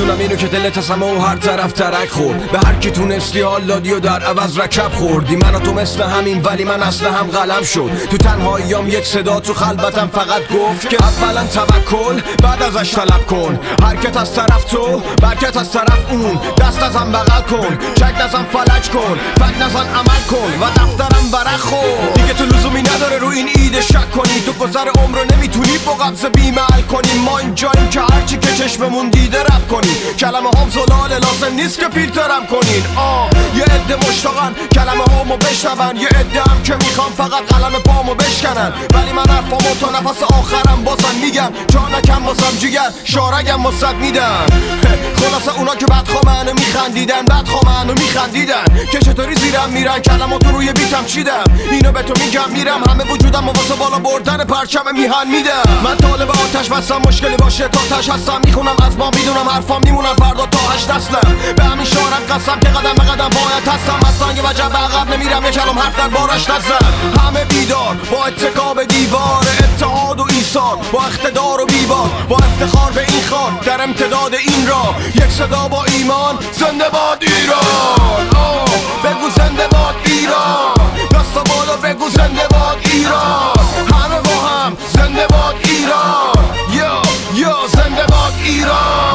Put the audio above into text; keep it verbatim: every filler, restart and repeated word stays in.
میدونم اینو که دلت از همه و هر طرف ترک خورد، به هر کی تونستی حال دادی و در عوض رکب خوردی. من و تو مثل همین ولی من اصل هم قلم شد. تو تنهاییام یک صدا تو خلوتم فقط گفت که اولا توکل بعد ازش طلب کن. حرکت از طرف تو برکت از طرف اون، دست ازم بغل کن، چک نزن فلج کن، فک نزن عمل کن و دفترم برق خور. دیگه تو لزومی نداره رو این ایده شک کنی، تو گذر عمر رو نمیتونی با قبض بیمعل کنی. ما اینجاییم که هرچی که چشممون دیده رب کنی، کلمه هم زلاله لازم نیست که فیلترم کنین. آه یه عده مشتاقن کلمه هامو بشنون، یه عده هم که میخوام فقط قلم پامو بشکنن. ولی من حرفامو تا نفس آخرم بازم میگم، جا نکم بازم جیگر شارگم واسد میدم. خلاصه اونا که بدخوامنو میخندیدن بدخوامنو میخندیدن که چطوری زیرم میرن کلماتو روی بیتم چیدم. اینو به تو میگم میرم همه وجودم و واسه بالا بردن پرچم میهن میدم. من طالب آتش بستم مشکلی باشه تا تش هستم، میخونم از ما میدونم حرفام میمونن فردا تا هشت نسلم. به همین شارم قسم که قدم به قدم باید هستم، اصلا یه وجب به عقب نمیرم یه کلام حرف در بارش نزن. همه بیدار با اتکا به دیوار اتحاد و ایثار، با اقتدار و بیبار، با افتخار به این خان در امتداد این راه. یک صدا با ایمان زنده باد ایران. آه بگو زنده باد ایران، دستا بالا بگو زنده باد ایران. همه با هم زنده باد ایران. یا یا زنده باد ایران.